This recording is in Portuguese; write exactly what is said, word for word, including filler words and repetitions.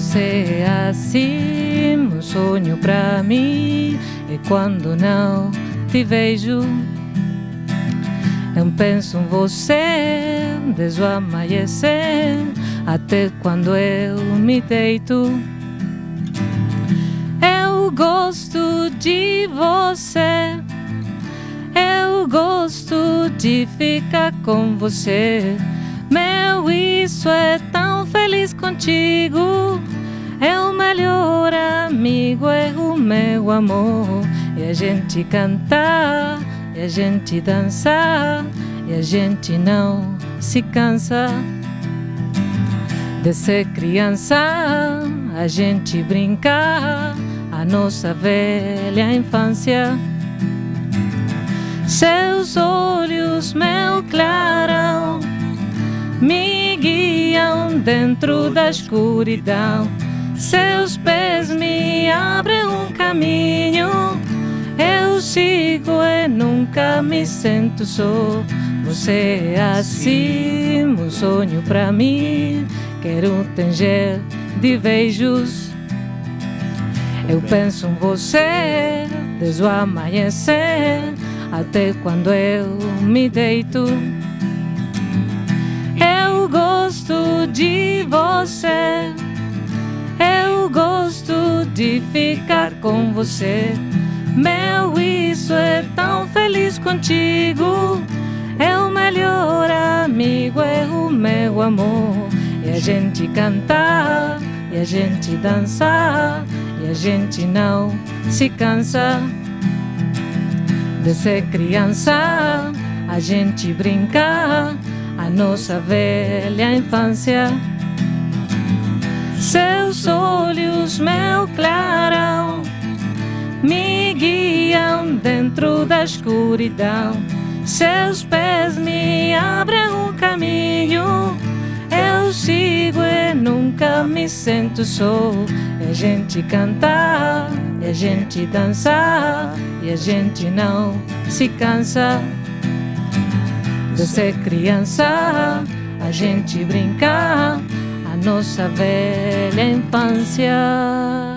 Você é assim, um sonho pra mim. E quando não te vejo, eu penso em você desde o amanhecer até quando eu me deito. Eu gosto de você, eu gosto de ficar com você. Meu, isso é tão feliz contigo. É o melhor amigo, é o meu amor. E a gente cantar, e a gente dançar, e a gente não se cansa de ser criança. A gente brincar a nossa velha infância. Seus olhos, meu clarão, me guiam dentro da escuridão. Seus pés me abrem um caminho. Eu sigo e nunca me sinto só. Você é assim, um sonho pra mim. Quero te encher de beijos. Eu penso em você desde o amanhecer até quando eu me deito. Eu gosto de você, eu gosto de ficar com você. Meu, isso é tão feliz contigo. É o melhor amigo, é o meu amor. E a gente cantar, e a gente dançar, e a gente não se cansa de ser criança. A gente brincar a nossa velha infância. Seus olhos, meu clarão, me guiam dentro da escuridão. Seus pés me abrem um caminho. Eu sigo e nunca me sinto só. E a gente cantar, e a gente dançar, e a gente não se cansa de ser criança. A gente brincar a nossa velha infância.